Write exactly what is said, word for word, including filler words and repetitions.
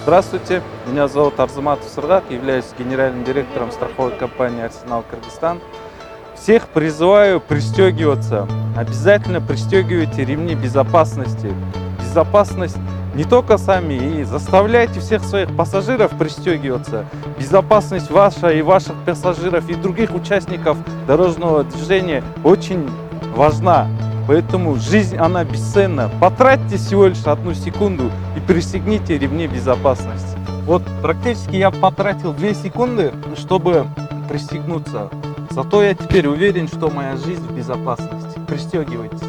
Здравствуйте, меня зовут Арзаматов Сыргат, являюсь генеральным директором страховой компании «Арсенал Кыргызстан». Всех призываю пристегиваться. Обязательно пристегивайте ремни безопасности. Безопасность не только сами, и заставляйте всех своих пассажиров пристегиваться. Безопасность ваша и ваших пассажиров и других участников дорожного движения очень важна. Поэтому жизнь, она бесценна. Потратьте всего лишь одну секунду и пристегните ремни безопасности. Вот практически я потратил две секунды, чтобы пристегнуться. Зато я теперь уверен, что моя жизнь в безопасности. Пристегивайтесь.